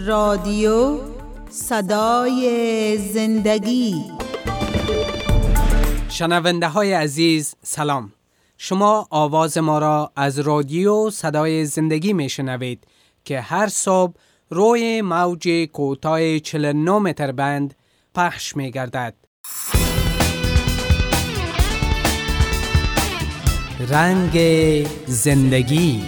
رادیو صدای زندگی. شنونده های عزیز سلام. شما آواز ما را از رادیو صدای زندگی می شنوید که هر صبح روی موج کوتاه 49 متر بند پخش می گردد. رنگ زندگی.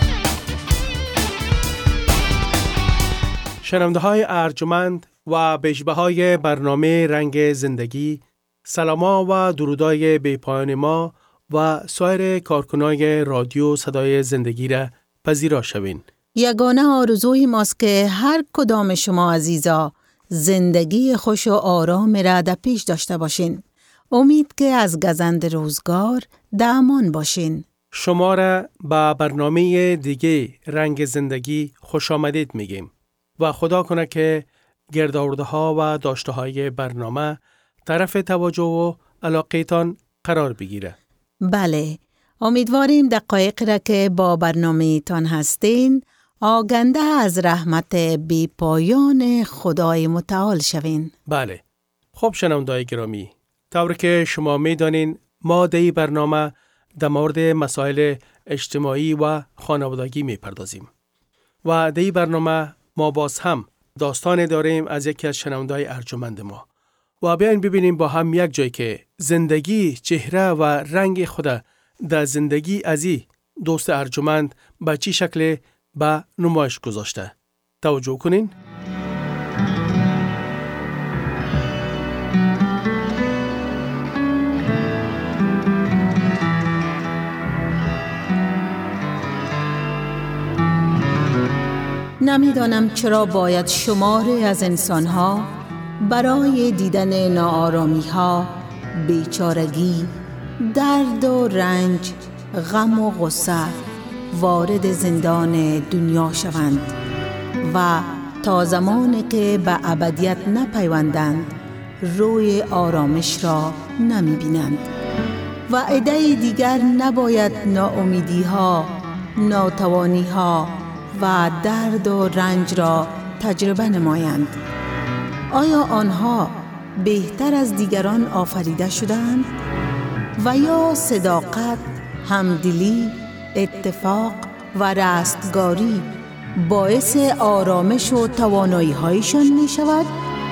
شنونده های ارجمند و بشبه های برنامه رنگ زندگی، سلاما و درودای بی‌پایان ما و سایر کارکنای رادیو صدای زندگی را پذیرا شوین. یگانه آرزوی ماست که هر کدام شما عزیزا زندگی خوش و آرام را در پیش داشته باشین. امید که از گزند روزگار در امان باشین. شما را به برنامه دیگه رنگ زندگی خوش آمدید میگیم و خدا کنه که گردآورده ها و داشته های برنامه طرف توجه و علاقه تان قرار بگیره. بله، امیدواریم دقایق را که با برنامه تان هستین آگنده از رحمت بی پایان خدای متعال شوین. بله. خب شنونده‌های گرامی، طور که شما میدانین ما در این برنامه در مورد مسائل اجتماعی و خانوادگی میپردازیم و در این برنامه ما باز هم داستان داریم از یکی از شنونده‌های ارجمند ما و بیاین ببینیم با هم یک جای که زندگی، چهره و رنگ خود در زندگی از این دوست ارجمند به چی شکل به نمایش گذاشته. توجه کنین. نمیدانم چرا باید شماری از انسانها برای دیدن ناآرامی‌ها، بیچارگی، درد و رنج، غم و غصه وارد زندان دنیا شوند و تا زمانی که به ابدیت نپیوندند روی آرامش را نمی بینند و عده دیگر نباید ناامیدی‌ها، ناتوانی‌ها و درد و رنج را تجربه نمایند. آیا آنها بهتر از دیگران آفریده شدند؟ و یا صداقت، همدلی، اتفاق و رستگاری باعث آرامش و توانایی هایشان می شود؟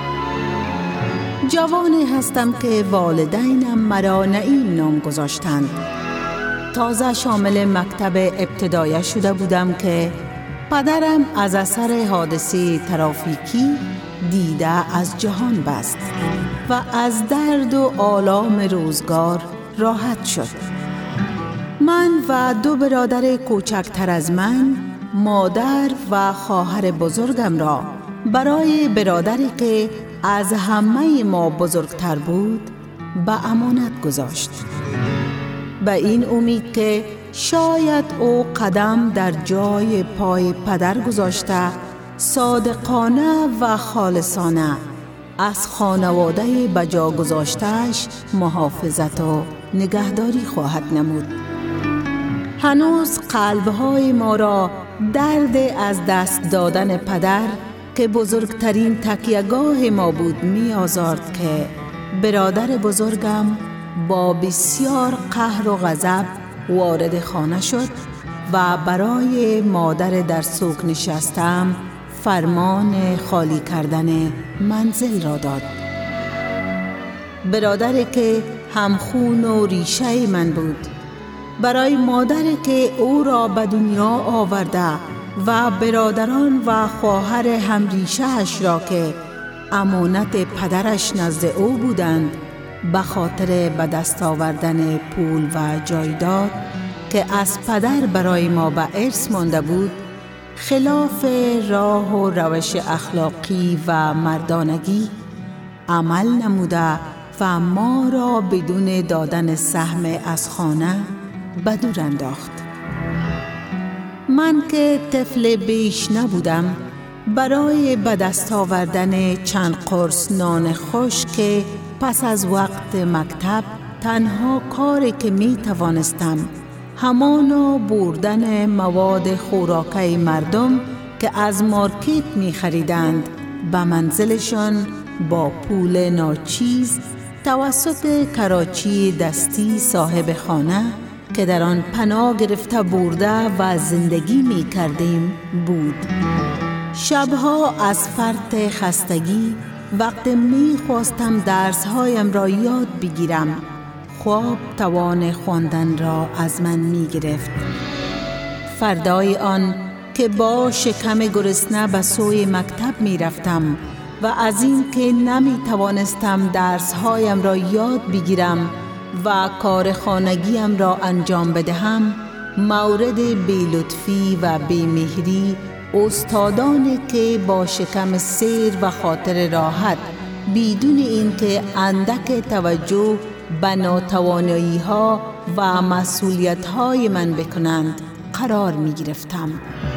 جوانی هستم که والدینم مرا نعیم نام گذاشتند. تازه شامل مکتب ابتدایی شده بودم که پدرم از اثر حادثه ترافیکی دیده از جهان بست و از درد و آلام روزگار راحت شد. من و دو برادر کوچکتر از من، مادر و خواهر بزرگم را برای برادری که از همه ما بزرگتر بود به امانت گذاشت، به این امید که شاید او قدم در جای پای پدر گذاشته صادقانه و خالصانه از خانواده بجا گذاشته‌اش محافظت و نگهداری خواهد نمود. هنوز قلب‌های ما را درد از دست دادن پدر که بزرگترین تکیه‌گاه ما بود می آزارد که برادر بزرگم با بسیار قهر و غضب وارد خانه شد و برای مادر در سوک نشستم فرمان خالی کردن منزل را داد. برادری که همخون و ریشه من بود، برای مادری که او را به دنیا آورده و برادران و خواهر همریشه‌اش را که امانت پدرش نزد او بودند به خاطر به دست آوردن پول و جایداد که از پدر برای ما به ارث مانده بود، خلاف راه و روش اخلاقی و مردانگی عمل نموده و ما را بدون دادن سهم از خانه به دور انداخت. من که طفل بیش نبودم، برای به دست آوردن چند قرص نان خوش که پس از وقت مکتب تنها کاری که می توانستم همانا بردن مواد خوراکی مردم که از مارکت می خریدند به منزلشان با پول ناچیز توسط کراچی دستی صاحب خانه که در آن پناه گرفته برده و زندگی می کردیم بود. شبها از فرط خستگی وقت می خواستم درسهایم را یاد بگیرم، خواب توان خواندن را از من می گرفت. فردای آن که با شکم گرسنه به سوی مکتب می رفتم و از این که نمی توانستم درسهایم را یاد بگیرم و کار خانگیم را انجام بدهم، مورد بی‌لطفی و بی‌مهری استادانی که با شکم سیر و خاطر راحت بدون اینکه اندک توجه به ناتوانایی‌ها و مسئولیت‌های من بکنند قرار می گرفتم.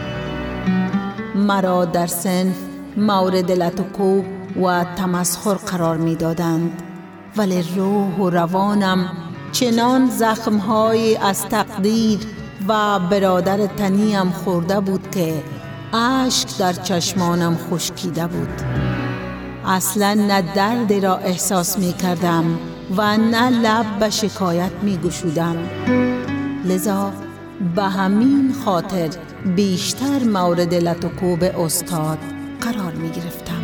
مرا در صنف مورد لطکوب و تمسخر قرار می دادند، ولی روح و روانم چنان زخم‌های از تقدیر و برادر تنیم خورده بود که اشک در چشمانم خشکیده بود. اصلا نه درد را احساس می کردم و نه لب به شکایت می گشودم. لذا به همین خاطر بیشتر مورد لطکوب استاد قرار می گرفتم.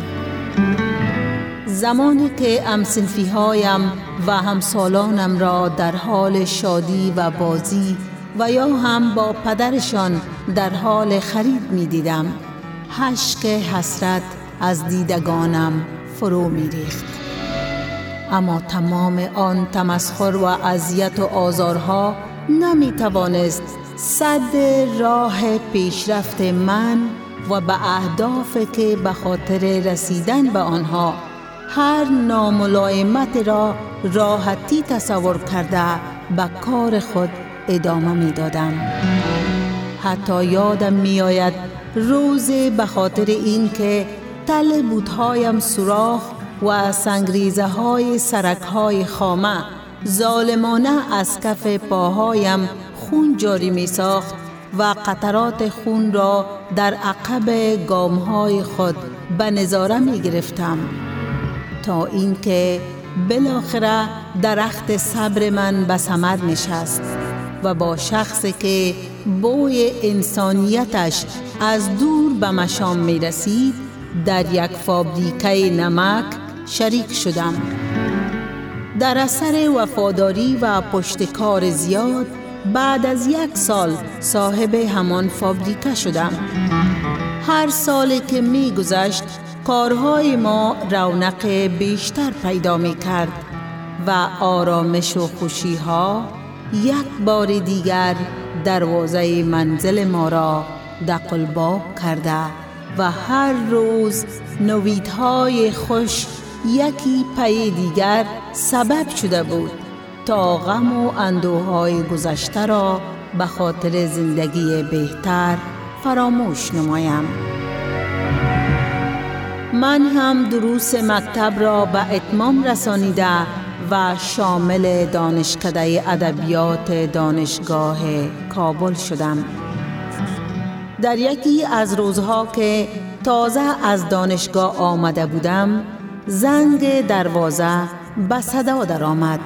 زمانی که همصنفی هایم و همسالانم را در حال شادی و بازی و یا هم با پدرشان در حال خرید می دیدم، اشک حسرت از دیدگانم فرو می ریخت. اما تمام آن تمسخر و اذیت و آزارها نمی توانست سد راه پیشرفت من و به اهداف که به خاطر رسیدن به آنها هر ناملایمت را راحتی تصور کرده به کار خود ادامه می دادم. حتی یادم می آید روزی به خاطر این که تل بوتهایم سوراخ و سنگریزه های سرک های خامه ظالمانه از کف پاهایم خون جاری می ساخت و قطرات خون را در عقب گامهای خود به نظاره می گرفتم، تا اینکه بالاخره درخت صبر من به ثمر نشست و با شخصی که بوی انسانیتش از دور به مشام می رسید در یک فابریکه نمک شریک شدم. در اثر وفاداری و پشتکار زیاد بعد از 1 سال صاحب همان فابریکه شدم. هر سالی که می گذشت کارهای ما رونق بیشتر پیدا می کرد و آرامش و خوشی ها یک بار دیگر دروازه منزل ما را دقلباب کرده و هر روز نویدهای خوش یکی پی دیگر سبب شده بود تا غم و اندوهای گذشته را به خاطر زندگی بهتر فراموش نمایم. من هم دروس مکتب را به اتمام رسانیده و شامل دانشکده ادبیات دانشگاه کابل شدم. در یکی از روزها که تازه از دانشگاه آمده بودم، زنگ دروازه به صدا در آمد.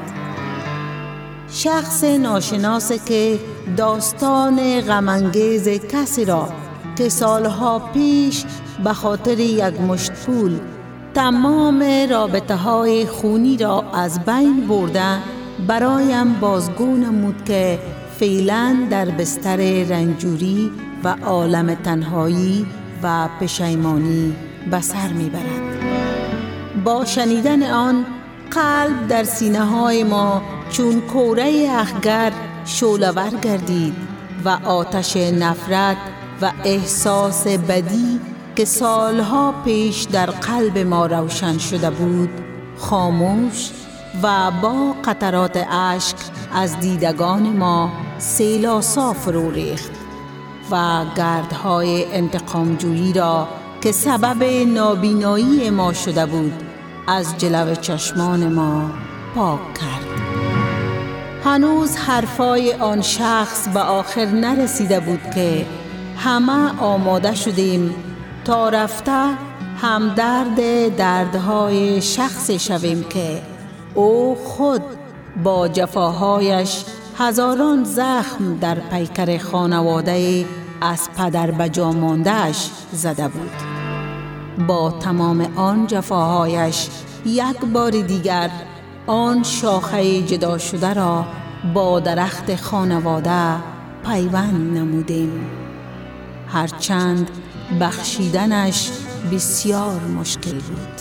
شخص ناشناسی که داستان غم‌انگیز کسی را که سالها پیش به خاطر یک مشت پول تمام رابطه‌های خونی را از بین برده برایم بازگو نمود که فعلاً در بستر رنجوری و عالم تنهایی و پشیمانی به سر میبرد. با شنیدن آن قلب در سینه‌های ما چون کوره اخگر شعله‌ور گردید و آتش نفرت و احساس بدی که سالها پیش در قلب ما روشن شده بود خاموش و با قطرات اشک از دیدگان ما سیل‌آسا فرو ریخت و گردهای انتقامجویی را که سبب نابینایی ما شده بود از جلو چشمان ما پاک کرد. هنوز حرفای آن شخص به آخر نرسیده بود که همه آماده شدیم تا رفته همدرد دردهای شخصی شویم که او خود با جفاهایش هزاران زخم در پیکر خانواده از پدر به جا مانده‌اش زده بود. با تمام آن جفاهایش یک بار دیگر آن شاخه جدا شده را با درخت خانواده پیوند نمودیم، هرچند بخشیدنش بسیار مشکل بود.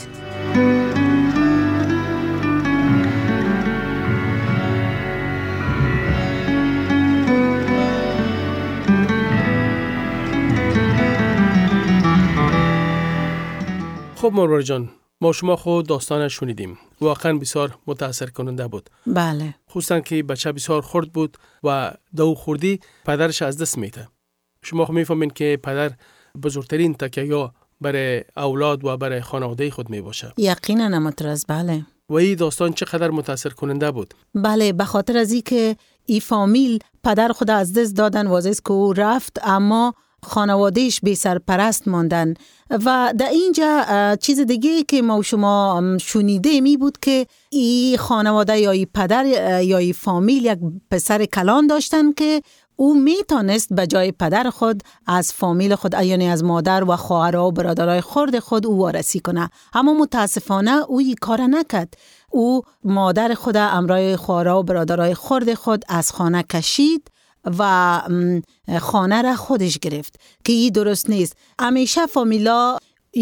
خب مروره جان، ما شما خود داستانش شنیدیم. واقعا بسیار متاثر کننده بود. بله. خصوصا که بچه بسیار خرد بود و دو خوردی پدرش از دست میده. شما خود میفهمین که پدر بزرگترین تکیه برای اولاد و برای خانواده خود می باشه. یقینا نمترز. بله. و این داستان چقدر متاثر کننده بود. بله، به خاطر از این که این فامیل پدر خود از دست دادن، واضح که او رفت، اما خانوادهش بی سرپرست ماندن. و در اینجا چیز دیگه که ما شما شنیده می بود که این خانواده یا این پدر یا این فامیل یک پسر کلان داشتن که او میتونست به جای پدر خود از فامیل خود، یعنی از مادر و خواهرها و برادرای خرد خود او وارسی کنه. اما متاسفانه او این کار نکرد. او مادر خود امرای خواهرها و برادرای خرد خود از خانه کشید و خانه را خودش گرفت که این درست نیست. همیشه فامیلا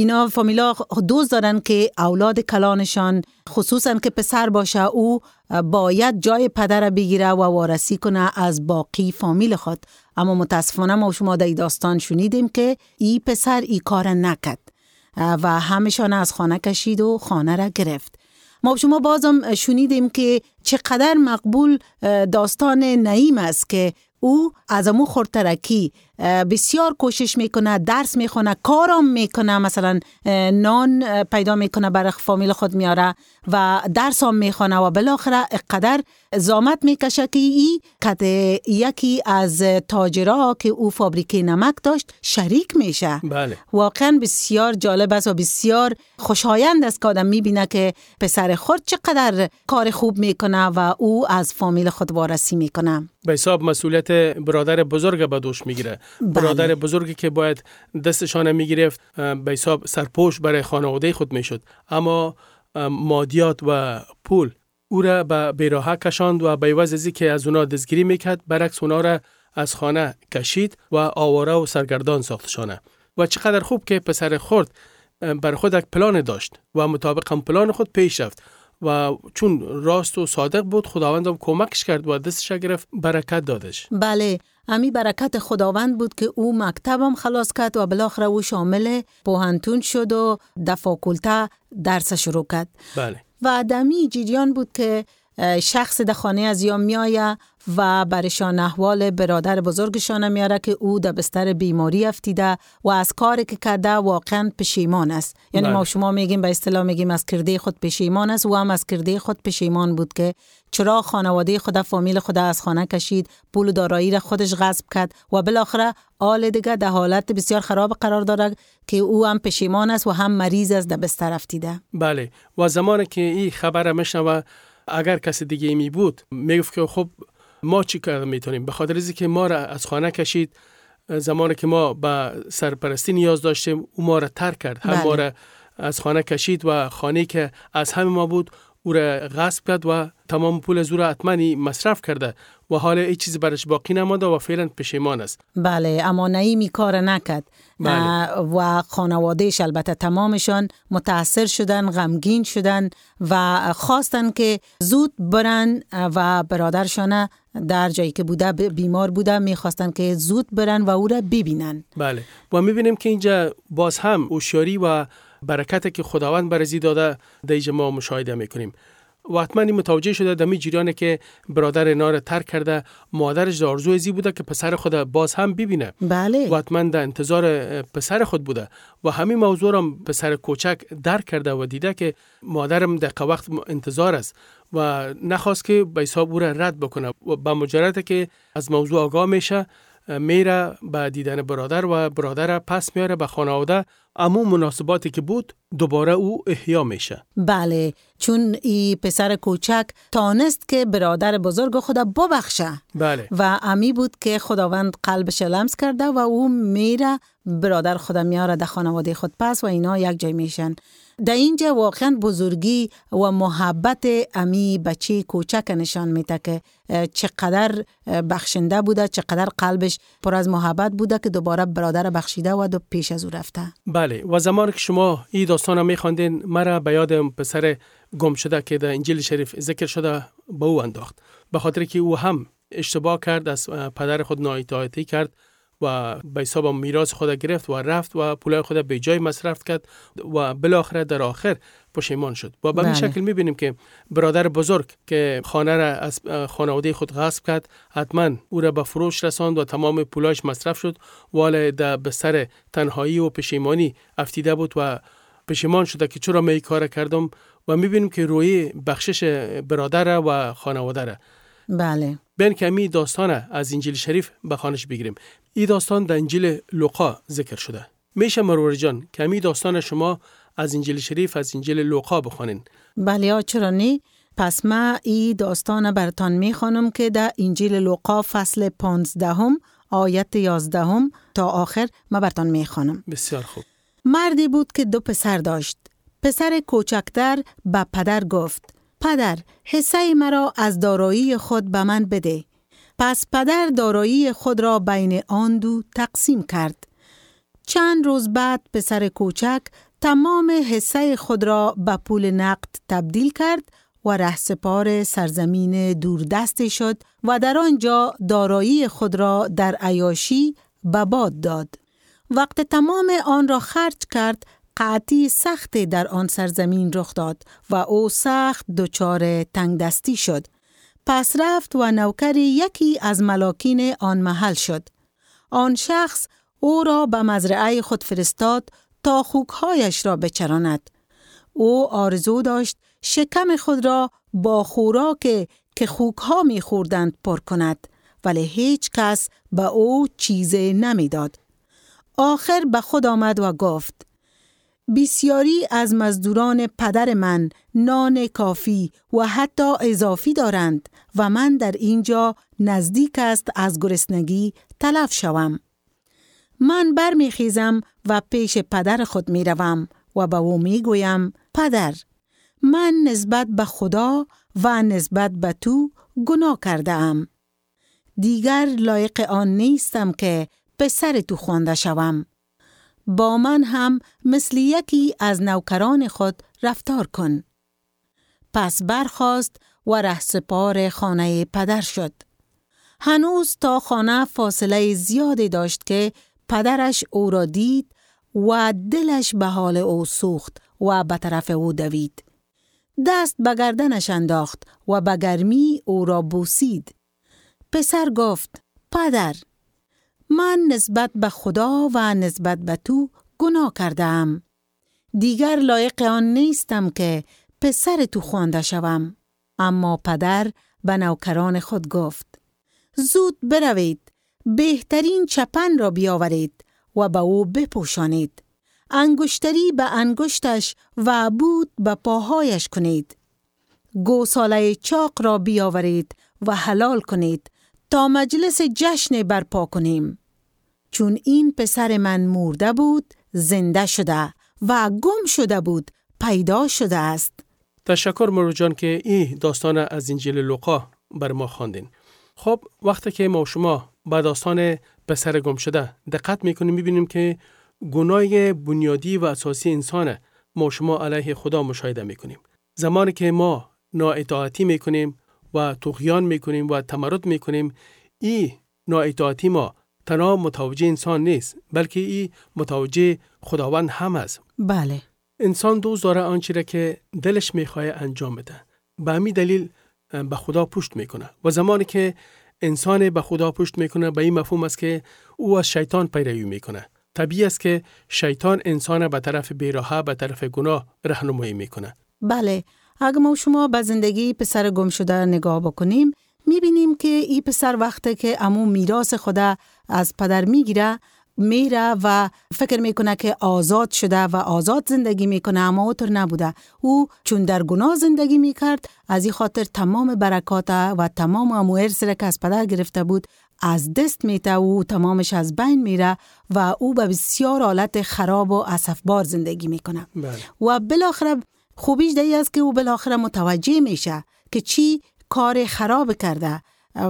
دوست دارن که اولاد کلانشان، خصوصا که پسر باشه، او باید جای پدر را بگیره و وارسی کنه از باقی فامیل خود. اما متاسفانه ما شما در داستان شنیدیم که این پسر این کار نکرد و همشان از خانه کشید و خانه را گرفت. ما شما بازم شنیدیم که چقدر مقبول داستان نعیم است که او از امو خردترکی بسیار کوشش میکنه، درس میخونه، کارم میکنه، مثلا نان پیدا میکنه برای فامیل خود میاره و درس هم میخونه و بالاخره اقدر زحمت میکشه که یکی از تاجرها که او فابریکه نمک داشت شریک میشه. بله. واقعا بسیار جالب است و بسیار خوشایند است که آدم میبینه که پسر خود چقدر کار خوب میکنه و او از فامیل خود وارسی میکنه. به حساب مسئولیت برادر بزرگ به دوش میگیره. برادر بزرگی که باید دستشان میگرفت به حساب سرپوش برای خانواده خود میشد، اما مادیات و پول او را به بیراهه کشاند و به عوض ازی که از اونا دستگیری میکرد، برعکس اونا را از خانه کشید و آواره و سرگردان ساختشانه. و چقدر خوب که پسر خرد بر خود یک پلان داشت و مطابق هم پلان خود پیش رفت و چون راست و صادق بود، خداوندم کمکش کرد و دستش گرفت، برکت دادش. بله، امی برکت خداوند بود که او مکتبم خلاص کرد و بالاخره او شامل پوهنتون شد و در فاکولته درس شروع کرد. بله. و دمی جریان بود که شخص در خانه از یا میایه و برشان احوال برادر بزرگشان میاره که او در بستر بیماری افتیده و از کاری که کرده واقعا پشیمان است. یعنی ما شما میگیم به اصطلاح میگیم از کرده خود پشیمان است و هم از کرده خود پشیمان بود که چرا خانواده خود، فامیل خود از خانه کشید، پول و دارایی را خودش غصب کرد و بالاخره حال دیگه در حالت بسیار خراب قرار داره که او هم پشیمان است و هم مریض است، در بستر افتیده. بله. و زمانی که این خبر میشنوه، اگر کسی دیگه می بود میگفت که خب ما چی کار میتونیم، به خاطر اینکه ما را از خانه کشید، زمانی که ما به سرپرستی نیاز داشتیم او ما را ترک کرد. هم ما را از خانه کشید و خانه که از همه ما بود او را غصب کرد و تمام پول از او را حتما مصرف کرده و حالا هیچ چیز برش باقی نمانده و فعلا پشیمان است. بله، اما نعیمی کار نکرد. بله. و خانوادهش البته تمامشان متاثر شدن، غمگین شدن و خواستن که زود برن و برادرشان در جایی که بوده بیمار بوده میخواستن که زود برن و او را ببینن. بله. و میبینیم که اینجا باز هم هوشیاری و برکتی که خداوند برزی داده در اینجا ما مشاهده میکنیم. و حتما متوجه شده دمی جریانه که برادر اینا را ترک کرده، مادرش آرزوی ازی بوده که پسر خود باز هم ببینه. بله. و حتما در انتظار پسر خود بوده و همین موضوع را پسر کوچک درک کرده و دیده که مادرم دقیقه وقت انتظار است و نخواست که به حساب او را رد بکنه و با مجرد که از موضوع آگاه میشه میره به دیدن برادر و برادر پس میاره به خانواده امون مناسباتی که بود دوباره او احیا میشه. بله، چون این پسر کوچک تانست که برادر بزرگ خدا ببخشه. بله. و امی بود که خداوند قلبش لمس کرده و او میره برادر خدا میاره در خانواده خود پس و اینا یک جای میشن. در اینجا واقعا بزرگی و محبت امی بچه کوچک نشان میده که چقدر بخشنده بوده، چقدر قلبش پر از محبت بوده که دوباره برادر بخشیده و دو پیش از او رفته. بله، و زمانی که شما این داستان رو میخواندین مرا به یاد پسر گم شده که در انجیل شریف ذکر شده به او انداخت، به خاطر که او هم اشتباه کرد، از پدر خود نااطاعتی کرد و به حساب میراث خود گرفت و رفت و پولای خود به جای مصرف کرد و بالاخره در آخر پشیمان شد. و به این شکل میبینیم که برادر بزرگ که خانه را از خانواده خود غصب کرد، حتما او را به فروش رساند و تمام پولایش مصرف شد، ولی در بستر تنهایی و پشیمانی افتیده بود و پشیمان شده که چرا می کار کردم. و میبینیم که روی بخشش برادر و خانواده را. بله. بین کمی داستان از انجیل شریف به خوانش بگیریم. این داستان در انجیل لوقا ذکر شده. میشه مرور جان کمی داستان شما از انجیل شریف از انجیل لوقا بخونین. بله چرا نه؟ پس ما این داستان براتان میخوانم که در انجیل لوقا فصل 15 آیت 11 تا آخر ما براتان میخوانم. بسیار خوب. مردی بود که 2 پسر داشت. پسر کوچکتر به پدر گفت: پدر، حصه مرا از دارایی خود به من بده. پس پدر دارایی خود را بین آن دو تقسیم کرد. چند روز بعد پسر کوچک تمام حصه خود را به پول نقد تبدیل کرد و رهسپار سرزمین دوردستی شد و در آنجا دارایی خود را در عیاشی به باد داد. وقت تمام آن را خرج کرد، قحطی سخت در آن سرزمین رخ داد و او سخت دچار تنگدستی شد. پس رفت و نوکر یکی از ملاکین آن محل شد. آن شخص او را به مزرعه خود فرستاد تا خوکهایش را بچراند. او آرزو داشت شکم خود را با خوراک که خوکها می خوردند پر کند، ولی هیچ کس به او چیزی نمی داد. آخر به خود آمد و گفت: بسیاری از مزدوران پدر من نان کافی و حتی اضافی دارند و من در اینجا نزدیک است از گرسنگی تلف شوم. من برمیخیزم و پیش پدر خود میروم و به او میگویم: پدر، من نسبت به خدا و نسبت به تو گناه کرده ام. دیگر لایق آن نیستم که پسر تو خوانده شوم. با من هم مثل یکی از نوکران خود رفتار کن. پس برخاست و رهسپار خانه پدر شد. هنوز تا خانه فاصله زیادی داشت که پدرش او را دید و دلش به حال او سوخت و به طرف او دوید. دست به گردنش انداخت و به گرمی او را بوسید. پسر گفت: پدر، من نسبت به خدا و نسبت به تو گناه کردم. دیگر لایق آن نیستم که پسر تو خوانده شوم. اما پدر به نوکران خود گفت: زود بروید، بهترین چپن را بیاورید و به او بپوشانید. انگشتری به انگشتش و بود به پاهایش کنید. گوساله چاق را بیاورید و حلال کنید تا مجلس جشن برپا کنیم. چون این پسر من مرده بود زنده شده و گم شده بود پیدا شده است. تشکر مرو جان که این داستان از انجیل لوقا بر ما خواندین. خب وقتی که ما شما با داستان پسر گم شده دقت میکنیم میبینیم که گناه بنیادی و اساسی انسان ما شما علیه خدا مشاهده میکنیم. زمانی که ما نااطاعتی میکنیم و طغیان میکنیم و تمرد میکنیم، این نااطاعتی ما تنها متوجه انسان نیست بلکه این متوجه خداوند هم است. بله. انسان دوست داره آنچه را که دلش میخواه انجام بده. به همین دلیل به خدا پشت میکنه و زمانی که انسان به خدا پشت میکنه به این مفهوم است که او از شیطان پیروی میکنه. طبیعی است که شیطان انسان به طرف بیراهه، به طرف گناه راهنمایی میکنه. بله. اگر ما شما به زندگی پسر گم شده نگاه بکنیم میبینیم که این پسر وقتی که میراث خدا از پدر میگیره میره و فکر میکنه که آزاد شده و آزاد زندگی میکنه، اما اوطور نبوده. او چون در گناه زندگی میکرد، از این خاطر تمام برکات و تمام ارثی که از پدر گرفته بود از دست میته و تمامش از بین میره و او به بسیار حالت خراب و اسفبار زندگی میکنه. و بالاخره خوبیش دیگه است که او بالاخره متوجه میشه که چی کار خراب کرده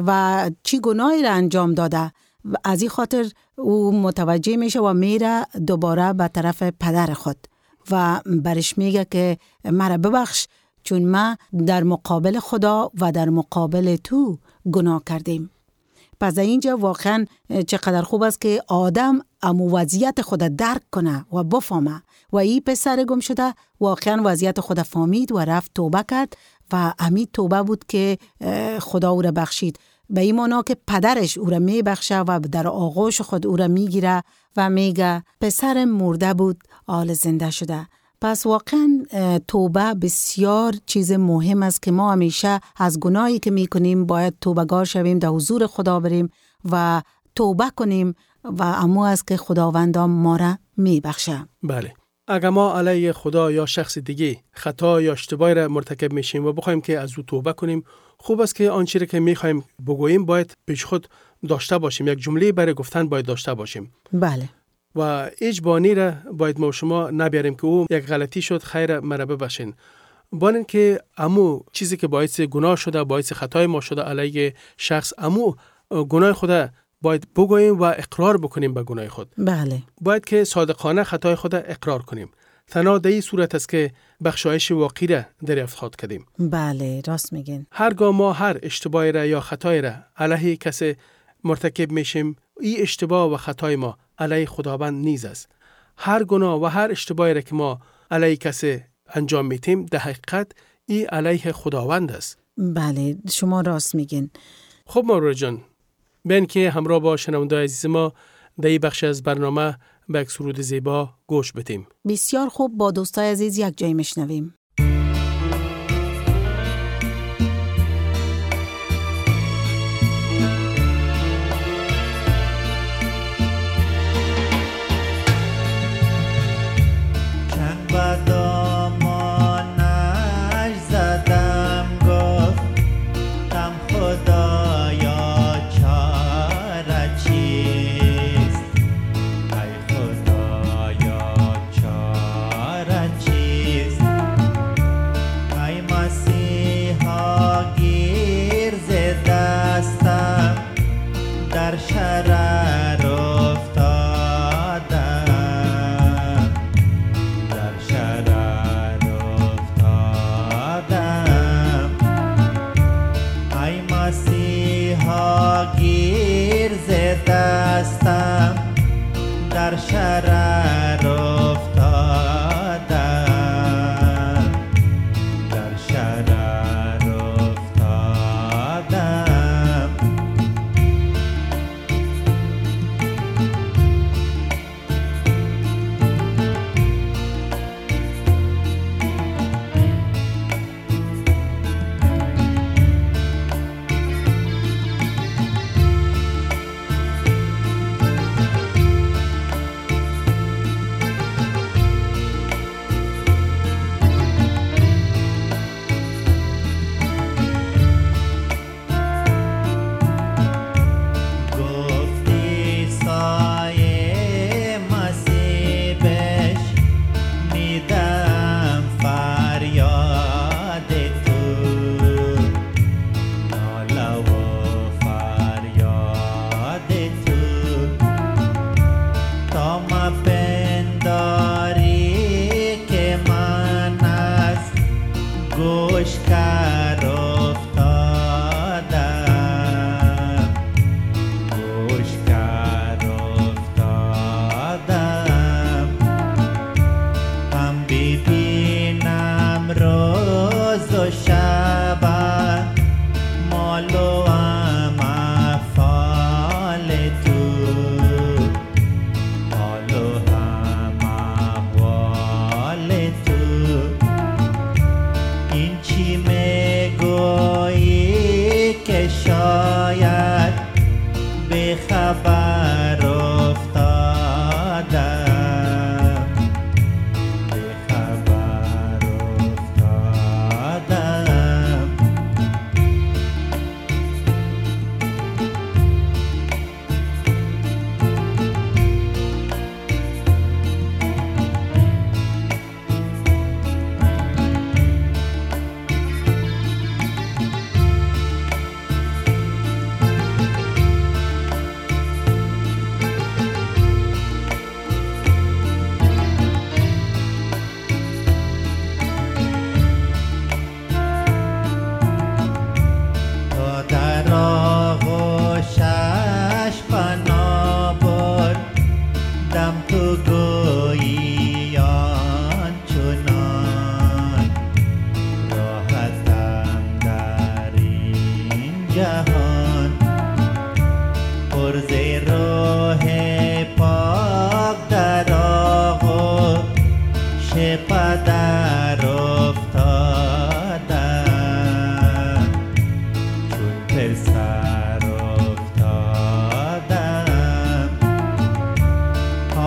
و چی گناهی را انجام داده. از این خاطر او متوجه میشه و میره دوباره به طرف پدر خود و برش میگه که مرا ببخش، چون ما در مقابل خدا و در مقابل تو گناه کردیم. پس اینجا واقعا چقدر خوب است که آدم امو وضعیت خود درک کنه و بفهمه. و این پسر گم شده واقعا وضعیت خود فهمید و رفت توبه کرد و همین توبه بود که خدا او را بخشید. به این معنا که پدرش او را می بخشه و در آغوش خود او را می گیره و میگه پسر مرده بود حال زنده شده. پس واقعا توبه بسیار چیز مهم است که ما همیشه از گناهی که می کنیم باید توبه‌گار شویم، در حضور خدا بریم و توبه کنیم و امو است که خداوند ما را می بخشه. بله. اگر ما علیه خدا یا شخص دیگه خطا یا اشتباهی را مرتکب میشیم و بخوایم که از او توبه کنیم، خوب است که آنچه را که میخوایم بگوییم باید پیش خود داشته باشیم، یک جمله برای گفتن باید داشته باشیم. بله. و هیچ بانی را باید ما شما نبیاریم که او یک غلطی شد، خیر مرا ببخشین. بانن که امو چیزی که باعث گناه شده، باعث خطای ما شده علیه شخص، امو گناه خود باید بگوییم و اقرار بکنیم به گناه خود. بله. باید که صادقانه خطای خود اقرار کنیم. تنها در این صورت است که بخشایش واقعی را دریافت خواهد کردیم. بله، راست میگین. هرگاه ما هر اشتباهی را یا خطای را علیه کسی مرتکب میشیم، این اشتباه و خطای ما علیه خداوند نیز است. هر گناه و هر اشتباهی را که ما علیه کسی انجام میتیم، در حقیقت این علیه خداوند است. بله، شما راست میگین. خب مارو جان، بین که همراه با شنونده عزیز ما در این بخش از برنامه به یک سرود زیبا گوش بدیم. بسیار خوب، با دوستای عزیز یک جای میشنویم. چیست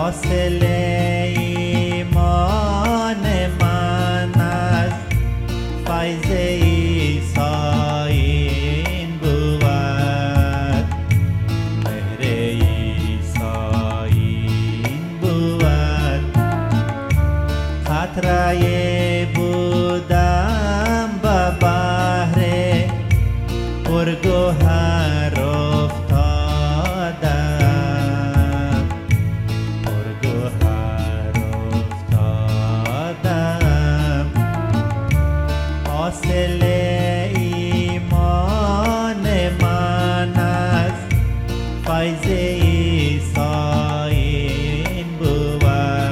حاصل ایمان من از فیض عیسی این بود، مهر عیسی این بود. قطره بودم به بحر پرگوهر افتادم، پرگوهر افتادم. حاصل ایمان من از فیض عیسی این بود،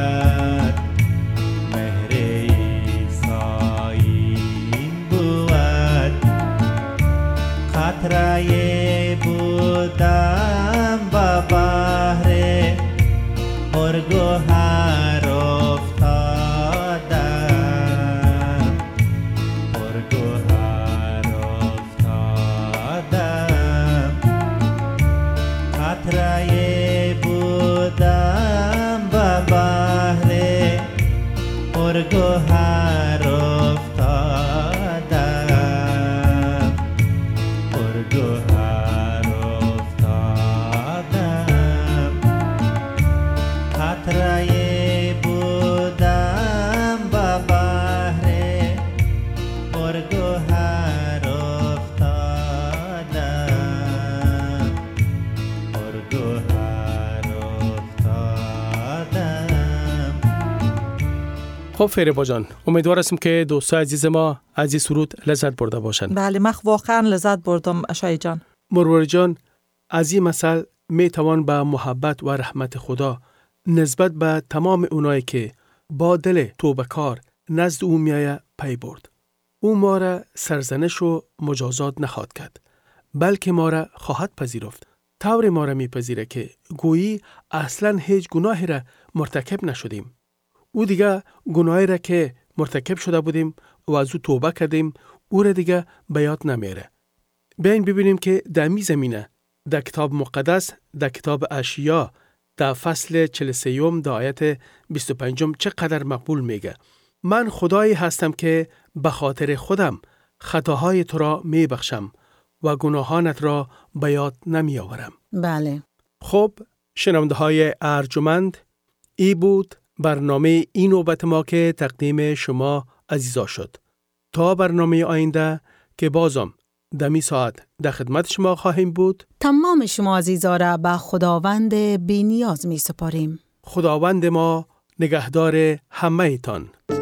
مهر عیسی این بود. قطره بودم به بحر پرگوهر افتادم، پرگوهر افتادم. قطره بودم به بحر پرگوهر افتادم، پرگوهر افتادم. قطره بودم به بحر پرگوهر افتادم، پرگوهر افتادم. خب فریبا جان، امیدوار هستم که دوستای عزیز ما از این سرود لذت برده باشن. بله، من واقعا لذت بردم اشای جان. مرور جان، از این مثل می توان به محبت و رحمت خدا نسبت به تمام اونایی که با دل توبه‌کار نزد او میایه پی برد. او ما را سرزنش و مجازات نخواهد کرد، بلکه ما را خواهد پذیرفت. طور ما را میپذیره که گویی اصلا هیچ گناهی را مرتکب نشدیم. او دیگه گناهی را که مرتکب شده بودیم و از او توبه کردیم او را دیگه به یاد نمیاره. بیاین ببینیم که در می زمینه در کتاب مقدس، در کتاب اشعیا، در فصل 43 در آیت 25 چقدر مقبول میگه: من خدایی هستم که به خاطر خودم خطاهای تو را می بخشم و گناهانت را به یاد نمی آورم. بله. خب شنونده های ارجمند، ای بود برنامه این نوبت ما که تقدیم شما عزیزا شد. تا برنامه آینده که بازم دمی ساعت در خدمت شما خواهیم بود، تمام شما عزیزا را به خداوند بی نیاز می سپاریم. خداوند ما نگهدار همه تان.